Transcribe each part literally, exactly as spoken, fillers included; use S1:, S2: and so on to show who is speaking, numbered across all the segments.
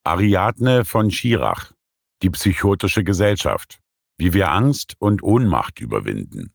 S1: Ariadne von Schirach, die psychotische Gesellschaft, wie wir Angst und Ohnmacht überwinden.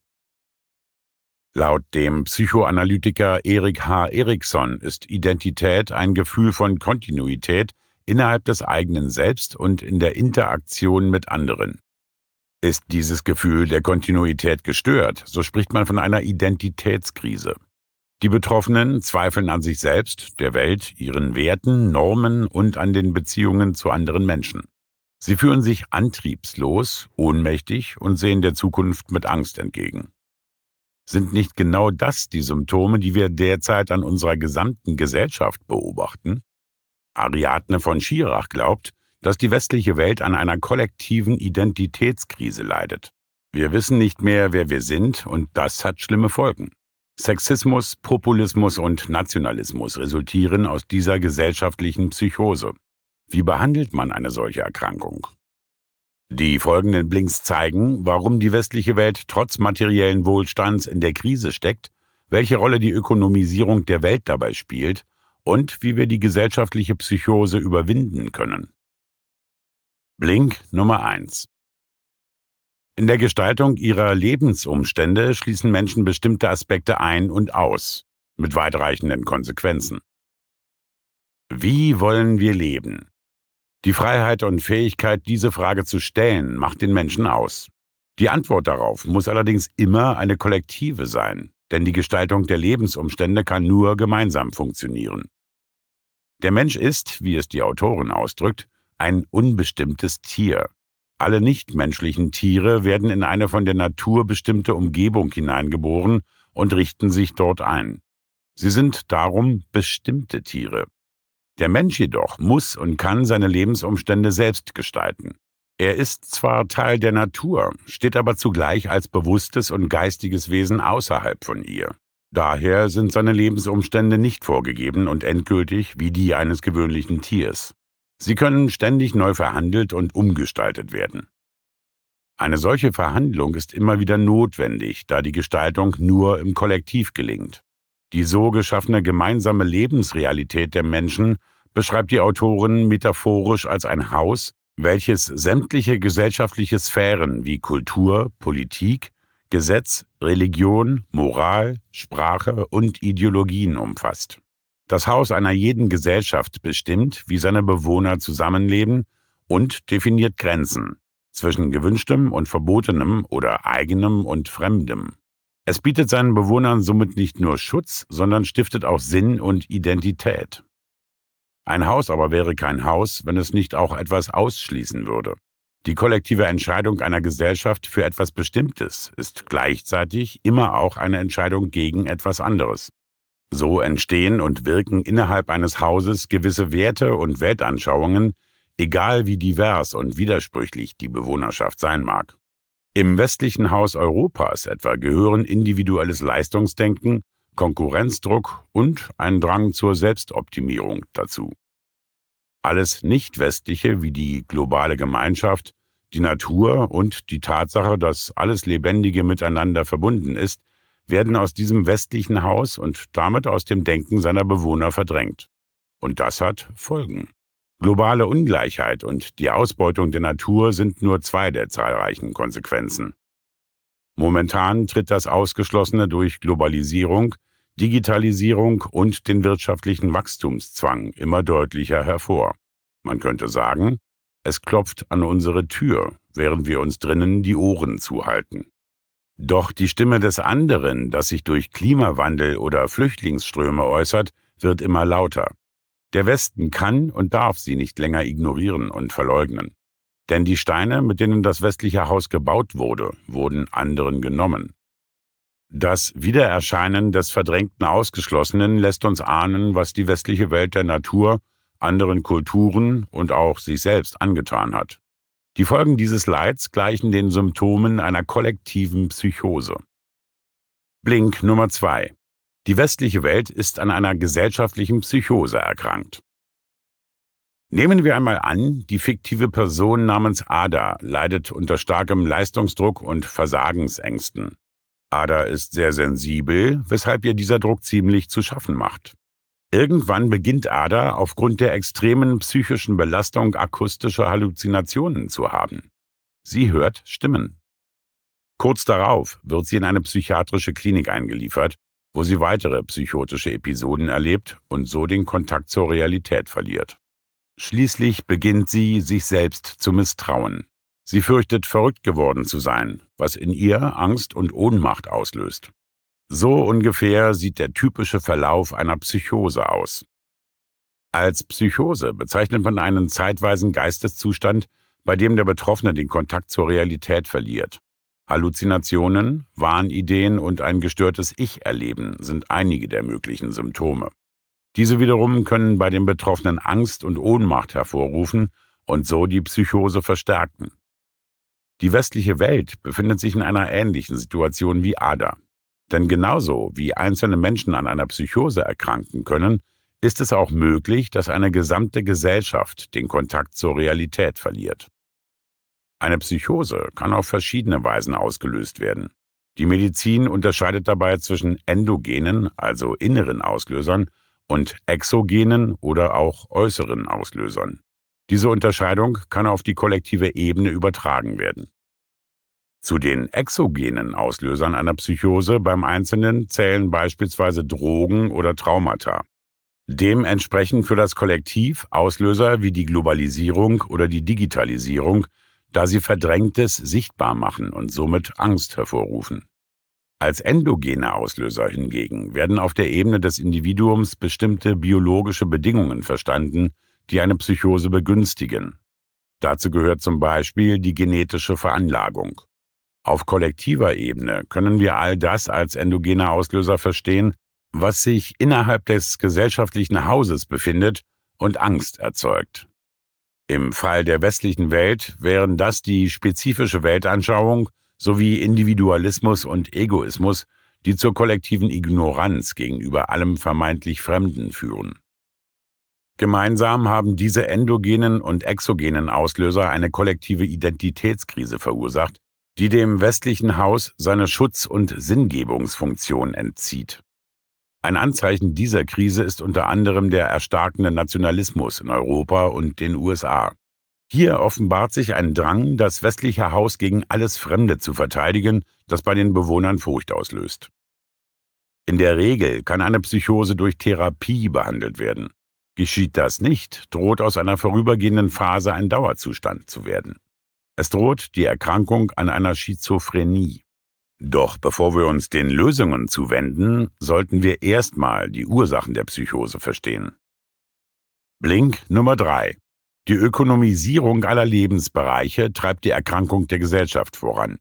S1: Laut dem Psychoanalytiker Erik H. Erikson ist Identität ein Gefühl von Kontinuität innerhalb des eigenen Selbst und in der Interaktion mit anderen. Ist dieses Gefühl der Kontinuität gestört, so spricht man von einer Identitätskrise. Die Betroffenen zweifeln an sich selbst, der Welt, ihren Werten, Normen und an den Beziehungen zu anderen Menschen. Sie fühlen sich antriebslos, ohnmächtig und sehen der Zukunft mit Angst entgegen. Sind nicht genau das die Symptome, die wir derzeit an unserer gesamten Gesellschaft beobachten? Ariadne von Schirach glaubt, dass die westliche Welt an einer kollektiven Identitätskrise leidet. Wir wissen nicht mehr, wer wir sind, und das hat schlimme Folgen. Sexismus, Populismus und Nationalismus resultieren aus dieser gesellschaftlichen Psychose. Wie behandelt man eine solche Erkrankung? Die folgenden Blinks zeigen, warum die westliche Welt trotz materiellen Wohlstands in der Krise steckt, welche Rolle die Ökonomisierung der Welt dabei spielt und wie wir die gesellschaftliche Psychose überwinden können. Blink Nummer eins. In der Gestaltung ihrer Lebensumstände schließen Menschen bestimmte Aspekte ein und aus, mit weitreichenden Konsequenzen. Wie wollen wir leben? Die Freiheit und Fähigkeit, diese Frage zu stellen, macht den Menschen aus. Die Antwort darauf muss allerdings immer eine kollektive sein, denn die Gestaltung der Lebensumstände kann nur gemeinsam funktionieren. Der Mensch ist, wie es die Autorin ausdrückt, ein unbestimmtes Tier. Alle nichtmenschlichen Tiere werden in eine von der Natur bestimmte Umgebung hineingeboren und richten sich dort ein. Sie sind darum bestimmte Tiere. Der Mensch jedoch muss und kann seine Lebensumstände selbst gestalten. Er ist zwar Teil der Natur, steht aber zugleich als bewusstes und geistiges Wesen außerhalb von ihr. Daher sind seine Lebensumstände nicht vorgegeben und endgültig wie die eines gewöhnlichen Tiers. Sie können ständig neu verhandelt und umgestaltet werden. Eine solche Verhandlung ist immer wieder notwendig, da die Gestaltung nur im Kollektiv gelingt. Die so geschaffene gemeinsame Lebensrealität der Menschen beschreibt die Autorin metaphorisch als ein Haus, welches sämtliche gesellschaftliche Sphären wie Kultur, Politik, Gesetz, Religion, Moral, Sprache und Ideologien umfasst. Das Haus einer jeden Gesellschaft bestimmt, wie seine Bewohner zusammenleben und definiert Grenzen zwischen gewünschtem und verbotenem oder eigenem und fremdem. Es bietet seinen Bewohnern somit nicht nur Schutz, sondern stiftet auch Sinn und Identität. Ein Haus aber wäre kein Haus, wenn es nicht auch etwas ausschließen würde. Die kollektive Entscheidung einer Gesellschaft für etwas Bestimmtes ist gleichzeitig immer auch eine Entscheidung gegen etwas anderes. So entstehen und wirken innerhalb eines Hauses gewisse Werte und Weltanschauungen, egal wie divers und widersprüchlich die Bewohnerschaft sein mag. Im westlichen Haus Europas etwa gehören individuelles Leistungsdenken, Konkurrenzdruck und ein Drang zur Selbstoptimierung dazu. Alles Nicht-Westliche wie die globale Gemeinschaft, die Natur und die Tatsache, dass alles Lebendige miteinander verbunden ist, werden aus diesem westlichen Haus und damit aus dem Denken seiner Bewohner verdrängt. Und das hat Folgen. Globale Ungleichheit und die Ausbeutung der Natur sind nur zwei der zahlreichen Konsequenzen. Momentan tritt das Ausgeschlossene durch Globalisierung, Digitalisierung und den wirtschaftlichen Wachstumszwang immer deutlicher hervor. Man könnte sagen, es klopft an unsere Tür, während wir uns drinnen die Ohren zuhalten. Doch die Stimme des anderen, das sich durch Klimawandel oder Flüchtlingsströme äußert, wird immer lauter. Der Westen kann und darf sie nicht länger ignorieren und verleugnen. Denn die Steine, mit denen das westliche Haus gebaut wurde, wurden anderen genommen. Das Wiedererscheinen des verdrängten Ausgeschlossenen lässt uns ahnen, was die westliche Welt der Natur, anderen Kulturen und auch sich selbst angetan hat. Die Folgen dieses Leids gleichen den Symptomen einer kollektiven Psychose. Blink Nummer zwei. Die westliche Welt ist an einer gesellschaftlichen Psychose erkrankt. Nehmen wir einmal an, die fiktive Person namens Ada leidet unter starkem Leistungsdruck und Versagensängsten. Ada ist sehr sensibel, weshalb ihr dieser Druck ziemlich zu schaffen macht. Irgendwann beginnt Ada aufgrund der extremen psychischen Belastung akustische Halluzinationen zu haben. Sie hört Stimmen. Kurz darauf wird sie in eine psychiatrische Klinik eingeliefert, wo sie weitere psychotische Episoden erlebt und so den Kontakt zur Realität verliert. Schließlich beginnt sie, sich selbst zu misstrauen. Sie fürchtet, verrückt geworden zu sein, was in ihr Angst und Ohnmacht auslöst. So ungefähr sieht der typische Verlauf einer Psychose aus. Als Psychose bezeichnet man einen zeitweisen Geisteszustand, bei dem der Betroffene den Kontakt zur Realität verliert. Halluzinationen, Wahnideen und ein gestörtes Ich-Erleben sind einige der möglichen Symptome. Diese wiederum können bei den Betroffenen Angst und Ohnmacht hervorrufen und so die Psychose verstärken. Die westliche Welt befindet sich in einer ähnlichen Situation wie Ada. Denn genauso wie einzelne Menschen an einer Psychose erkranken können, ist es auch möglich, dass eine gesamte Gesellschaft den Kontakt zur Realität verliert. Eine Psychose kann auf verschiedene Weisen ausgelöst werden. Die Medizin unterscheidet dabei zwischen endogenen, also inneren Auslösern, und exogenen oder auch äußeren Auslösern. Diese Unterscheidung kann auf die kollektive Ebene übertragen werden. Zu den exogenen Auslösern einer Psychose beim Einzelnen zählen beispielsweise Drogen oder Traumata. Dementsprechend für das Kollektiv Auslöser wie die Globalisierung oder die Digitalisierung, da sie Verdrängtes sichtbar machen und somit Angst hervorrufen. Als endogene Auslöser hingegen werden auf der Ebene des Individuums bestimmte biologische Bedingungen verstanden, die eine Psychose begünstigen. Dazu gehört zum Beispiel die genetische Veranlagung. Auf kollektiver Ebene können wir all das als endogene Auslöser verstehen, was sich innerhalb des gesellschaftlichen Hauses befindet und Angst erzeugt. Im Fall der westlichen Welt wären das die spezifische Weltanschauung sowie Individualismus und Egoismus, die zur kollektiven Ignoranz gegenüber allem vermeintlich Fremden führen. Gemeinsam haben diese endogenen und exogenen Auslöser eine kollektive Identitätskrise verursacht, die dem westlichen Haus seine Schutz- und Sinngebungsfunktion entzieht. Ein Anzeichen dieser Krise ist unter anderem der erstarkende Nationalismus in Europa und den U S A. Hier offenbart sich ein Drang, das westliche Haus gegen alles Fremde zu verteidigen, das bei den Bewohnern Furcht auslöst. In der Regel kann eine Psychose durch Therapie behandelt werden. Geschieht das nicht, droht aus einer vorübergehenden Phase ein Dauerzustand zu werden. Es droht die Erkrankung an einer Schizophrenie. Doch bevor wir uns den Lösungen zuwenden, sollten wir erstmal die Ursachen der Psychose verstehen. Blink Nummer drei. Die Ökonomisierung aller Lebensbereiche treibt die Erkrankung der Gesellschaft voran.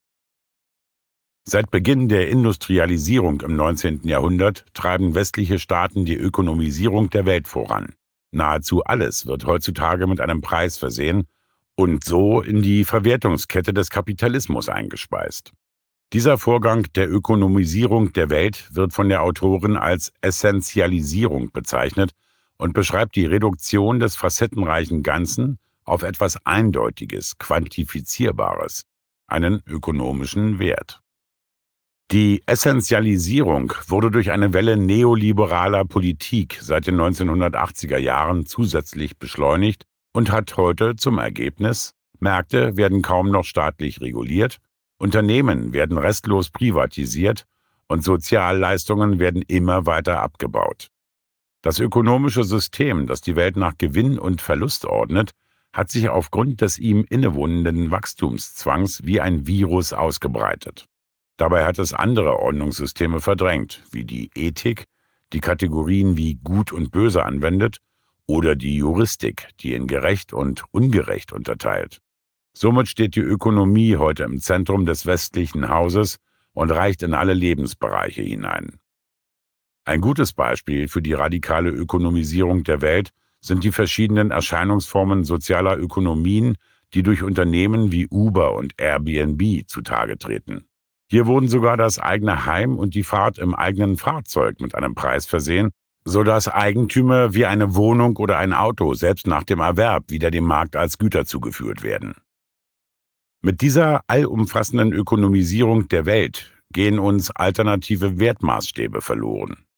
S1: Seit Beginn der Industrialisierung im neunzehnten Jahrhundert treiben westliche Staaten die Ökonomisierung der Welt voran. Nahezu alles wird heutzutage mit einem Preis versehen und so in die Verwertungskette des Kapitalismus eingespeist. Dieser Vorgang der Ökonomisierung der Welt wird von der Autorin als Essentialisierung bezeichnet und beschreibt die Reduktion des facettenreichen Ganzen auf etwas Eindeutiges, Quantifizierbares, einen ökonomischen Wert. Die Essentialisierung wurde durch eine Welle neoliberaler Politik seit den neunzehnhundertachtziger Jahren zusätzlich beschleunigt und hat heute zum Ergebnis: Märkte werden kaum noch staatlich reguliert, Unternehmen werden restlos privatisiert und Sozialleistungen werden immer weiter abgebaut. Das ökonomische System, das die Welt nach Gewinn und Verlust ordnet, hat sich aufgrund des ihm innewohnenden Wachstumszwangs wie ein Virus ausgebreitet. Dabei hat es andere Ordnungssysteme verdrängt, wie die Ethik, die Kategorien wie Gut und Böse anwendet, oder die Juristik, die in gerecht und ungerecht unterteilt. Somit steht die Ökonomie heute im Zentrum des westlichen Hauses und reicht in alle Lebensbereiche hinein. Ein gutes Beispiel für die radikale Ökonomisierung der Welt sind die verschiedenen Erscheinungsformen sozialer Ökonomien, die durch Unternehmen wie Uber und Airbnb zutage treten. Hier wurden sogar das eigene Heim und die Fahrt im eigenen Fahrzeug mit einem Preis versehen, sodass Eigentümer wie eine Wohnung oder ein Auto selbst nach dem Erwerb wieder dem Markt als Güter zugeführt werden. Mit dieser allumfassenden Ökonomisierung der Welt gehen uns alternative Wertmaßstäbe verloren.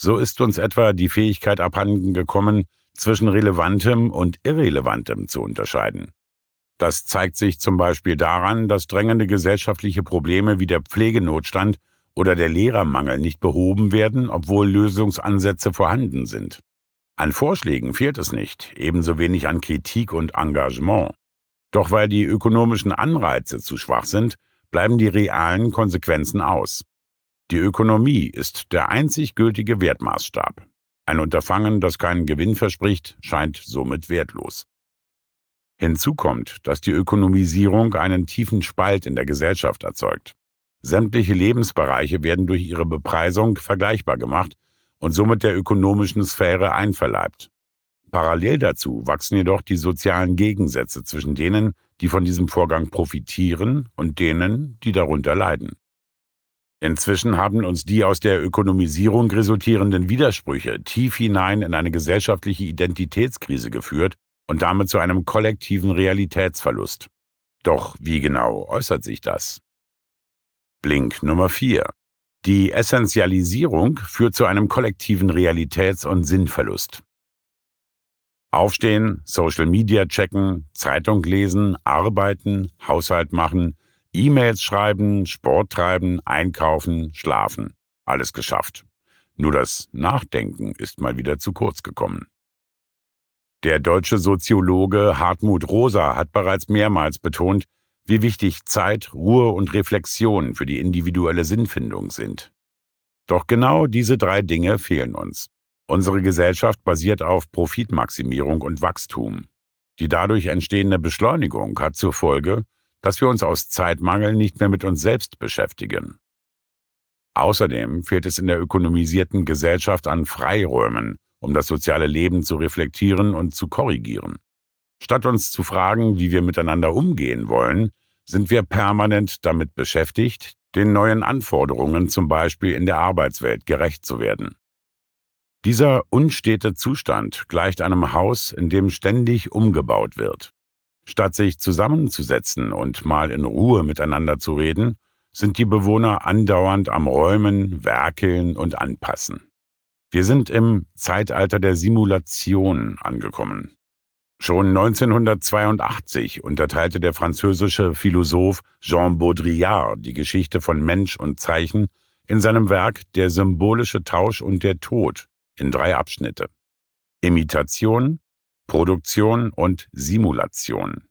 S1: So ist uns etwa die Fähigkeit abhanden gekommen, zwischen Relevantem und Irrelevantem zu unterscheiden. Das zeigt sich zum Beispiel daran, dass drängende gesellschaftliche Probleme wie der Pflegenotstand oder der Lehrermangel nicht behoben werden, obwohl Lösungsansätze vorhanden sind. An Vorschlägen fehlt es nicht, ebenso wenig an Kritik und Engagement. Doch weil die ökonomischen Anreize zu schwach sind, bleiben die realen Konsequenzen aus. Die Ökonomie ist der einzig gültige Wertmaßstab. Ein Unterfangen, das keinen Gewinn verspricht, scheint somit wertlos. Hinzu kommt, dass die Ökonomisierung einen tiefen Spalt in der Gesellschaft erzeugt. Sämtliche Lebensbereiche werden durch ihre Bepreisung vergleichbar gemacht und somit der ökonomischen Sphäre einverleibt. Parallel dazu wachsen jedoch die sozialen Gegensätze zwischen denen, die von diesem Vorgang profitieren, und denen, die darunter leiden. Inzwischen haben uns die aus der Ökonomisierung resultierenden Widersprüche tief hinein in eine gesellschaftliche Identitätskrise geführt und damit zu einem kollektiven Realitätsverlust. Doch wie genau äußert sich das? Blink Nummer vier. Die Essentialisierung führt zu einem kollektiven Realitäts- und Sinnverlust. Aufstehen, Social Media checken, Zeitung lesen, arbeiten, Haushalt machen, E-Mails schreiben, Sport treiben, einkaufen, schlafen. Alles geschafft. Nur das Nachdenken ist mal wieder zu kurz gekommen. Der deutsche Soziologe Hartmut Rosa hat bereits mehrmals betont, wie wichtig Zeit, Ruhe und Reflexion für die individuelle Sinnfindung sind. Doch genau diese drei Dinge fehlen uns. Unsere Gesellschaft basiert auf Profitmaximierung und Wachstum. Die dadurch entstehende Beschleunigung hat zur Folge, dass wir uns aus Zeitmangel nicht mehr mit uns selbst beschäftigen. Außerdem fehlt es in der ökonomisierten Gesellschaft an Freiräumen, um das soziale Leben zu reflektieren und zu korrigieren. Statt uns zu fragen, wie wir miteinander umgehen wollen, sind wir permanent damit beschäftigt, den neuen Anforderungen zum Beispiel in der Arbeitswelt gerecht zu werden. Dieser unstete Zustand gleicht einem Haus, in dem ständig umgebaut wird. Statt sich zusammenzusetzen und mal in Ruhe miteinander zu reden, sind die Bewohner andauernd am Räumen, Werkeln und Anpassen. Wir sind im Zeitalter der Simulation angekommen. Schon neunzehnhundertzweiundachtzig unterteilte der französische Philosoph Jean Baudrillard die Geschichte von Mensch und Zeichen in seinem Werk Der symbolische Tausch und der Tod in drei Abschnitte: Imitation, Produktion und Simulation.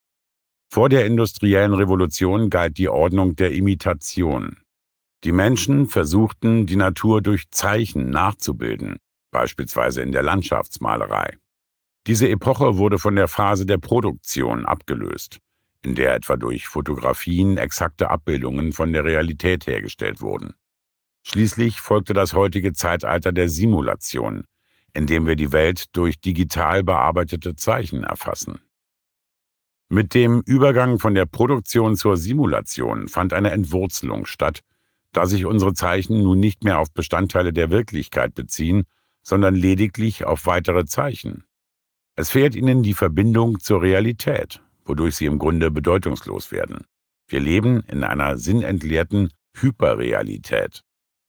S1: Vor der industriellen Revolution galt die Ordnung der Imitation. Die Menschen versuchten, die Natur durch Zeichen nachzubilden, beispielsweise in der Landschaftsmalerei. Diese Epoche wurde von der Phase der Produktion abgelöst, in der etwa durch Fotografien exakte Abbildungen von der Realität hergestellt wurden. Schließlich folgte das heutige Zeitalter der Simulation, in dem wir die Welt durch digital bearbeitete Zeichen erfassen. Mit dem Übergang von der Produktion zur Simulation fand eine Entwurzelung statt, da sich unsere Zeichen nun nicht mehr auf Bestandteile der Wirklichkeit beziehen, sondern lediglich auf weitere Zeichen. Es fehlt ihnen die Verbindung zur Realität, wodurch sie im Grunde bedeutungslos werden. Wir leben in einer sinnentleerten Hyperrealität.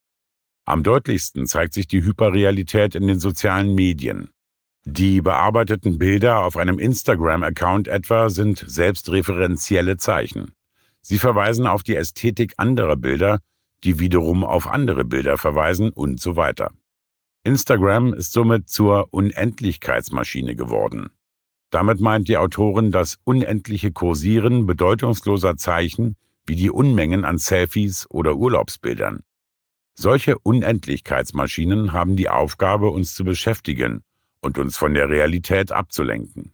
S1: Am deutlichsten zeigt sich die Hyperrealität in den sozialen Medien. Die bearbeiteten Bilder auf einem Instagram-Account etwa sind selbstreferenzielle Zeichen. Sie verweisen auf die Ästhetik anderer Bilder, die wiederum auf andere Bilder verweisen und so weiter. Instagram ist somit zur Unendlichkeitsmaschine geworden. Damit meint die Autorin das unendliche Kursieren bedeutungsloser Zeichen wie die Unmengen an Selfies oder Urlaubsbildern. Solche Unendlichkeitsmaschinen haben die Aufgabe, uns zu beschäftigen und uns von der Realität abzulenken.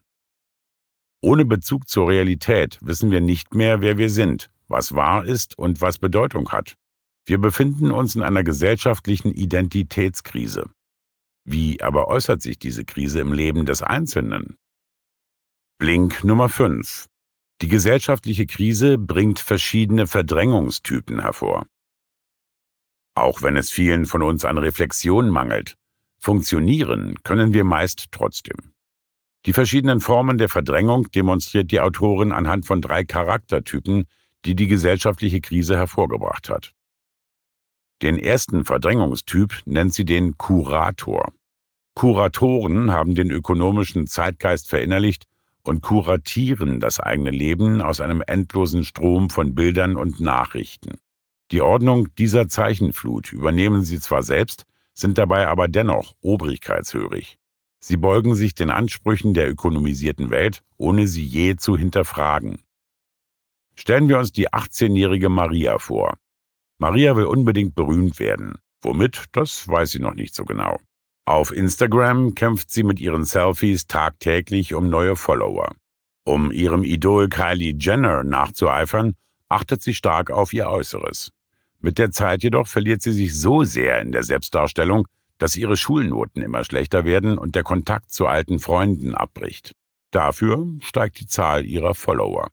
S1: Ohne Bezug zur Realität wissen wir nicht mehr, wer wir sind, was wahr ist und was Bedeutung hat. Wir befinden uns in einer gesellschaftlichen Identitätskrise. Wie aber äußert sich diese Krise im Leben des Einzelnen? Blink Nummer fünf. Die gesellschaftliche Krise bringt verschiedene Verdrängungstypen hervor. Auch wenn es vielen von uns an Reflexion mangelt, funktionieren können wir meist trotzdem. Die verschiedenen Formen der Verdrängung demonstriert die Autorin anhand von drei Charaktertypen, die die gesellschaftliche Krise hervorgebracht hat. Den ersten Verdrängungstyp nennt sie den Kurator. Kuratoren haben den ökonomischen Zeitgeist verinnerlicht und kuratieren das eigene Leben aus einem endlosen Strom von Bildern und Nachrichten. Die Ordnung dieser Zeichenflut übernehmen sie zwar selbst, sind dabei aber dennoch obrigkeitshörig. Sie beugen sich den Ansprüchen der ökonomisierten Welt, ohne sie je zu hinterfragen. Stellen wir uns die achtzehnjährige Maria vor. Maria will unbedingt berühmt werden. Womit, das weiß sie noch nicht so genau. Auf Instagram kämpft sie mit ihren Selfies tagtäglich um neue Follower. Um ihrem Idol Kylie Jenner nachzueifern, achtet sie stark auf ihr Äußeres. Mit der Zeit jedoch verliert sie sich so sehr in der Selbstdarstellung, dass ihre Schulnoten immer schlechter werden und der Kontakt zu alten Freunden abbricht. Dafür steigt die Zahl ihrer Follower.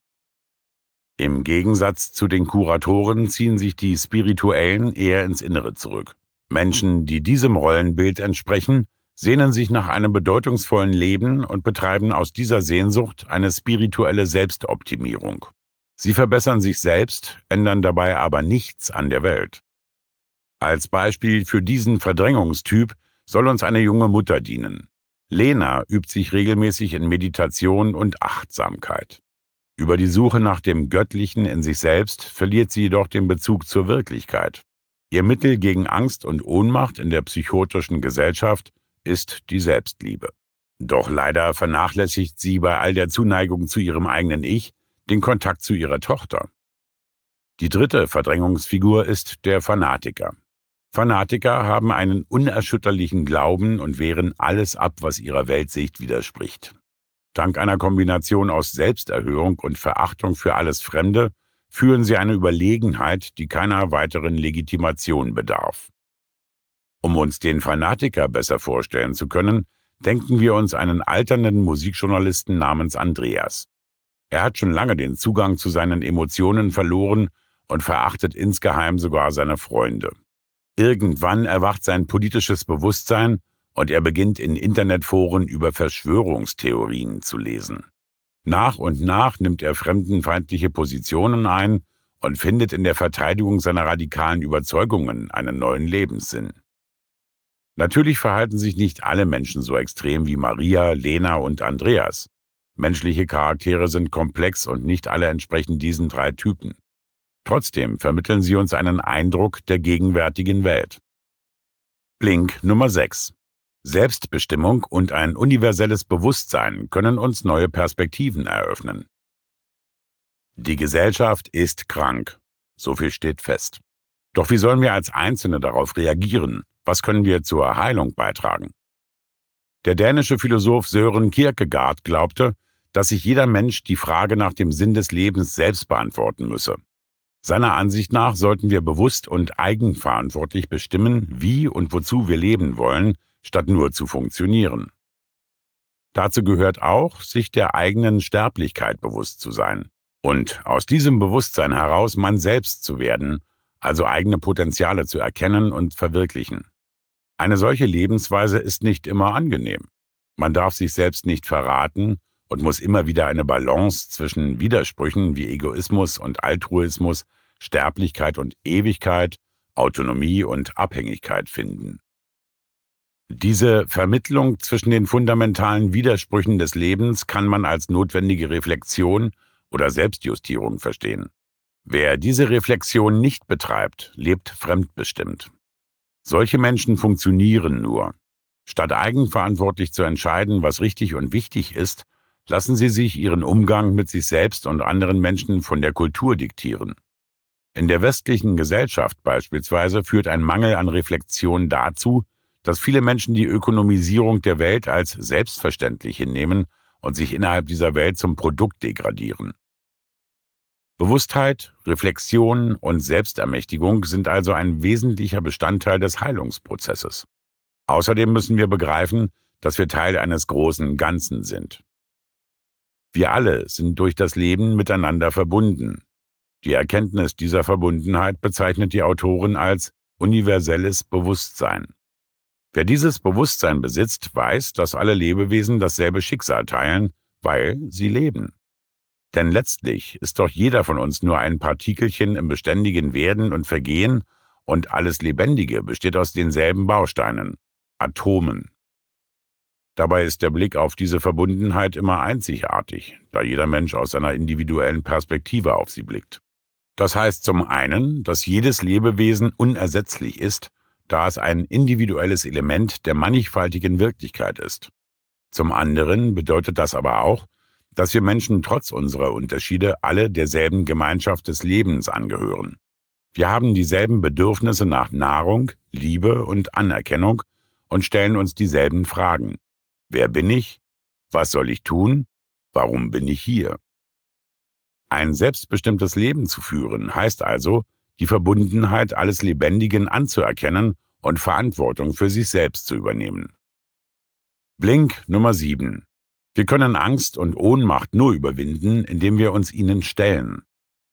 S1: Im Gegensatz zu den Kuratoren ziehen sich die Spirituellen eher ins Innere zurück. Menschen, die diesem Rollenbild entsprechen, sehnen sich nach einem bedeutungsvollen Leben und betreiben aus dieser Sehnsucht eine spirituelle Selbstoptimierung. Sie verbessern sich selbst, ändern dabei aber nichts an der Welt. Als Beispiel für diesen Verdrängungstyp soll uns eine junge Mutter dienen. Lena übt sich regelmäßig in Meditation und Achtsamkeit. Über die Suche nach dem Göttlichen in sich selbst verliert sie jedoch den Bezug zur Wirklichkeit. Ihr Mittel gegen Angst und Ohnmacht in der psychotischen Gesellschaft ist die Selbstliebe. Doch leider vernachlässigt sie bei all der Zuneigung zu ihrem eigenen Ich den Kontakt zu ihrer Tochter. Die dritte Verdrängungsfigur ist der Fanatiker. Fanatiker haben einen unerschütterlichen Glauben und wehren alles ab, was ihrer Weltsicht widerspricht. Dank einer Kombination aus Selbsterhöhung und Verachtung für alles Fremde führen sie eine Überlegenheit, die keiner weiteren Legitimation bedarf. Um uns den Fanatiker besser vorstellen zu können, denken wir uns einen alternden Musikjournalisten namens Andreas. Er hat schon lange den Zugang zu seinen Emotionen verloren und verachtet insgeheim sogar seine Freunde. Irgendwann erwacht sein politisches Bewusstsein und er beginnt in Internetforen über Verschwörungstheorien zu lesen. Nach und nach nimmt er fremdenfeindliche Positionen ein und findet in der Verteidigung seiner radikalen Überzeugungen einen neuen Lebenssinn. Natürlich verhalten sich nicht alle Menschen so extrem wie Maria, Lena und Andreas. Menschliche Charaktere sind komplex und nicht alle entsprechen diesen drei Typen. Trotzdem vermitteln sie uns einen Eindruck der gegenwärtigen Welt. Blink Nummer sechs. Selbstbestimmung und ein universelles Bewusstsein können uns neue Perspektiven eröffnen. Die Gesellschaft ist krank. So viel steht fest. Doch wie sollen wir als Einzelne darauf reagieren? Was können wir zur Heilung beitragen? Der dänische Philosoph Søren Kierkegaard glaubte, dass sich jeder Mensch die Frage nach dem Sinn des Lebens selbst beantworten müsse. Seiner Ansicht nach sollten wir bewusst und eigenverantwortlich bestimmen, wie und wozu wir leben wollen, statt nur zu funktionieren. Dazu gehört auch, sich der eigenen Sterblichkeit bewusst zu sein und aus diesem Bewusstsein heraus man selbst zu werden, also eigene Potenziale zu erkennen und verwirklichen. Eine solche Lebensweise ist nicht immer angenehm. Man darf sich selbst nicht verraten und muss immer wieder eine Balance zwischen Widersprüchen wie Egoismus und Altruismus, Sterblichkeit und Ewigkeit, Autonomie und Abhängigkeit finden. Diese Vermittlung zwischen den fundamentalen Widersprüchen des Lebens kann man als notwendige Reflexion oder Selbstjustierung verstehen. Wer diese Reflexion nicht betreibt, lebt fremdbestimmt. Solche Menschen funktionieren nur. Statt eigenverantwortlich zu entscheiden, was richtig und wichtig ist, lassen sie sich ihren Umgang mit sich selbst und anderen Menschen von der Kultur diktieren. In der westlichen Gesellschaft beispielsweise führt ein Mangel an Reflexion dazu, dass viele Menschen die Ökonomisierung der Welt als selbstverständlich hinnehmen und sich innerhalb dieser Welt zum Produkt degradieren. Bewusstheit, Reflexion und Selbstermächtigung sind also ein wesentlicher Bestandteil des Heilungsprozesses. Außerdem müssen wir begreifen, dass wir Teil eines großen Ganzen sind. Wir alle sind durch das Leben miteinander verbunden. Die Erkenntnis dieser Verbundenheit bezeichnet die Autorin als universelles Bewusstsein. Wer dieses Bewusstsein besitzt, weiß, dass alle Lebewesen dasselbe Schicksal teilen, weil sie leben. Denn letztlich ist doch jeder von uns nur ein Partikelchen im beständigen Werden und Vergehen Und alles Lebendige besteht aus denselben Bausteinen, Atomen. Dabei ist der Blick auf diese Verbundenheit immer einzigartig, da jeder Mensch aus seiner individuellen Perspektive auf sie blickt. Das heißt zum einen, dass jedes Lebewesen unersetzlich ist, da es ein individuelles Element der mannigfaltigen Wirklichkeit ist. Zum anderen bedeutet das aber auch, dass wir Menschen trotz unserer Unterschiede alle derselben Gemeinschaft des Lebens angehören. Wir haben dieselben Bedürfnisse nach Nahrung, Liebe und Anerkennung und stellen uns dieselben Fragen. Wer bin ich? Was soll ich tun? Warum bin ich hier? Ein selbstbestimmtes Leben zu führen heißt also, die Verbundenheit alles Lebendigen anzuerkennen und Verantwortung für sich selbst zu übernehmen. Blink Nummer sieben. Wir können Angst und Ohnmacht nur überwinden, indem wir uns ihnen stellen.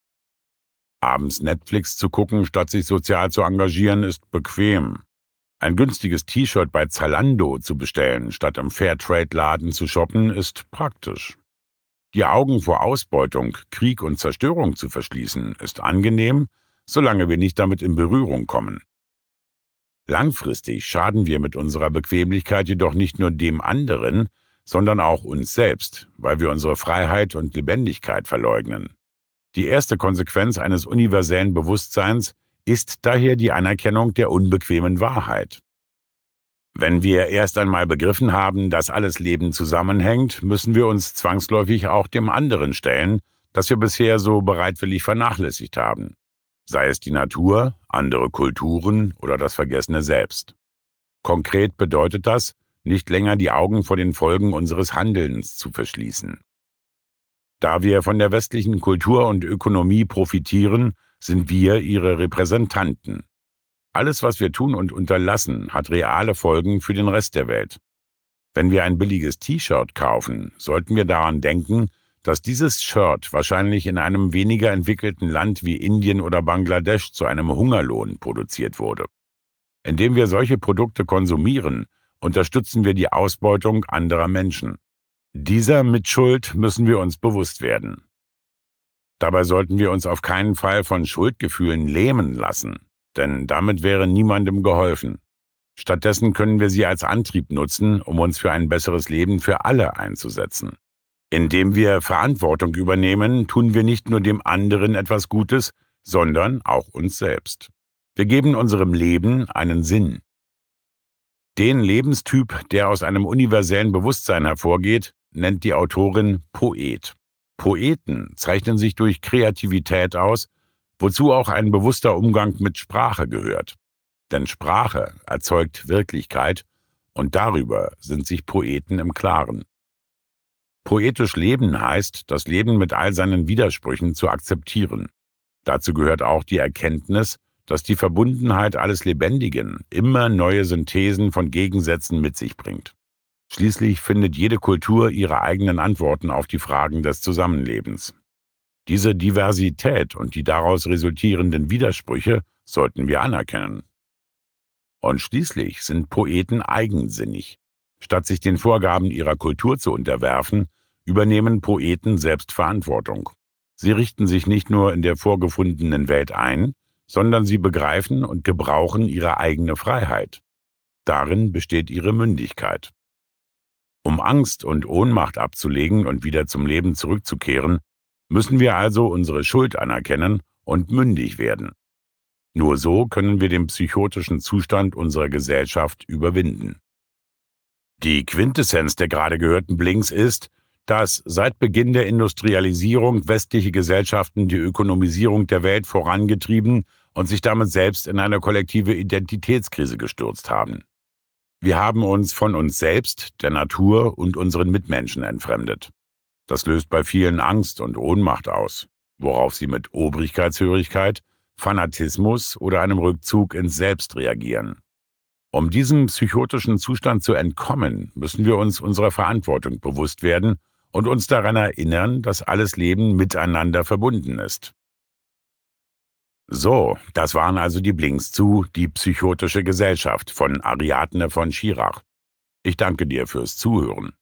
S1: Abends Netflix zu gucken, statt sich sozial zu engagieren, ist bequem. Ein günstiges T-Shirt bei Zalando zu bestellen, statt im Fairtrade-Laden zu shoppen, ist praktisch. Die Augen vor Ausbeutung, Krieg und Zerstörung zu verschließen, ist angenehm, solange wir nicht damit in Berührung kommen. Langfristig schaden wir mit unserer Bequemlichkeit jedoch nicht nur dem anderen, sondern auch uns selbst, weil wir unsere Freiheit und Lebendigkeit verleugnen. Die erste Konsequenz eines universellen Bewusstseins ist daher die Anerkennung der unbequemen Wahrheit. Wenn wir erst einmal begriffen haben, dass alles Leben zusammenhängt, müssen wir uns zwangsläufig auch dem anderen stellen, das wir bisher so bereitwillig vernachlässigt haben. Sei es die Natur, andere Kulturen oder das vergessene Selbst. Konkret bedeutet das, nicht länger die Augen vor den Folgen unseres Handelns zu verschließen. Da wir von der westlichen Kultur und Ökonomie profitieren, sind wir ihre Repräsentanten. Alles, was wir tun und unterlassen, hat reale Folgen für den Rest der Welt. Wenn wir ein billiges T-Shirt kaufen, sollten wir daran denken, dass dieses Shirt wahrscheinlich in einem weniger entwickelten Land wie Indien oder Bangladesch zu einem Hungerlohn produziert wurde. Indem wir solche Produkte konsumieren, unterstützen wir die Ausbeutung anderer Menschen. Dieser Mitschuld müssen wir uns bewusst werden. Dabei sollten wir uns auf keinen Fall von Schuldgefühlen lähmen lassen, denn damit wäre niemandem geholfen. Stattdessen können wir sie als Antrieb nutzen, um uns für ein besseres Leben für alle einzusetzen. Indem wir Verantwortung übernehmen, tun wir nicht nur dem anderen etwas Gutes, sondern auch uns selbst. Wir geben unserem Leben einen Sinn. Den Lebenstyp, der aus einem universellen Bewusstsein hervorgeht, nennt die Autorin Poet. Poeten zeichnen sich durch Kreativität aus, wozu auch ein bewusster Umgang mit Sprache gehört. Denn Sprache erzeugt Wirklichkeit und darüber sind sich Poeten im Klaren. Poetisch leben heißt, das Leben mit all seinen Widersprüchen zu akzeptieren. Dazu gehört auch die Erkenntnis, dass die Verbundenheit alles Lebendigen immer neue Synthesen von Gegensätzen mit sich bringt. Schließlich findet jede Kultur ihre eigenen Antworten auf die Fragen des Zusammenlebens. Diese Diversität und die daraus resultierenden Widersprüche sollten wir anerkennen. Und schließlich sind Poeten eigensinnig. Statt sich den Vorgaben ihrer Kultur zu unterwerfen, übernehmen Poeten selbst Verantwortung. Sie richten sich nicht nur in der vorgefundenen Welt ein, sondern sie begreifen und gebrauchen ihre eigene Freiheit. Darin besteht ihre Mündigkeit. Um Angst und Ohnmacht abzulegen und wieder zum Leben zurückzukehren, müssen wir also unsere Schuld anerkennen und mündig werden. Nur so können wir den psychotischen Zustand unserer Gesellschaft überwinden. Die Quintessenz der gerade gehörten Blinks ist, dass seit Beginn der Industrialisierung westliche Gesellschaften die Ökonomisierung der Welt vorangetrieben und sich damit selbst in eine kollektive Identitätskrise gestürzt haben. Wir haben uns von uns selbst, der Natur und unseren Mitmenschen entfremdet. Das löst bei vielen Angst und Ohnmacht aus, worauf sie mit Obrigkeitshörigkeit, Fanatismus oder einem Rückzug ins Selbst reagieren. Um diesem psychotischen Zustand zu entkommen, müssen wir uns unserer Verantwortung bewusst werden und uns daran erinnern, dass alles Leben miteinander verbunden ist. So, das waren also die Blinks zu Die psychotische Gesellschaft von Ariadne von Schirach. Ich danke dir fürs Zuhören.